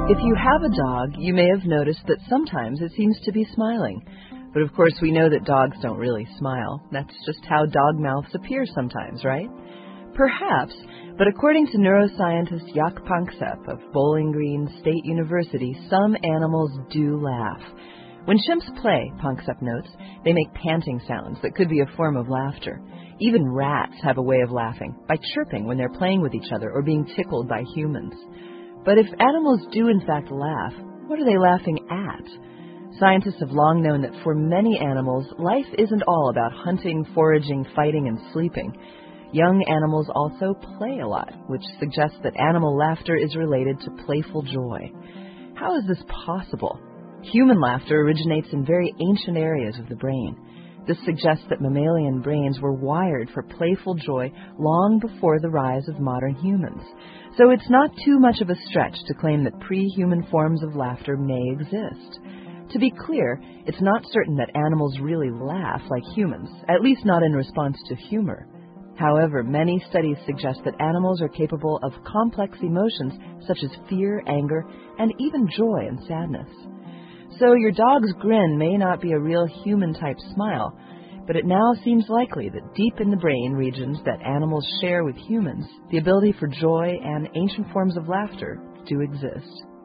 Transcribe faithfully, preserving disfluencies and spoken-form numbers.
If you have a dog, you may have noticed that sometimes it seems to be smiling. But of course, we know that dogs don't really smile. That's just how dog mouths appear sometimes, right? Perhaps, but according to neuroscientist Jaak Panksepp of Bowling Green State University, some animals do laugh. When chimps play, Panksepp notes, they make panting sounds that could be a form of laughter. Even rats have a way of laughing, by chirping when they're playing with each other or being tickled by humans. But if animals do in fact laugh, what are they laughing at? Scientists have long known that for many animals, life isn't all about hunting, foraging, fighting, and sleeping. Young animals also play a lot, which suggests that animal laughter is related to playful joy. How is this possible? Human laughter originates in very ancient areas of the brain. This suggests that mammalian brains were wired for playful joy long before the rise of modern humans. So it's not too much of a stretch to claim that pre-human forms of laughter may exist. To be clear, it's not certain that animals really laugh like humans, at least not in response to humor. However, many studies suggest that animals are capable of complex emotions such as fear, anger, and even joy and sadness. So your dog's grin may not be a real human-type smile, but it now seems likely that deep in the brain regions that animals share with humans, the ability for joy and ancient forms of laughter do exist.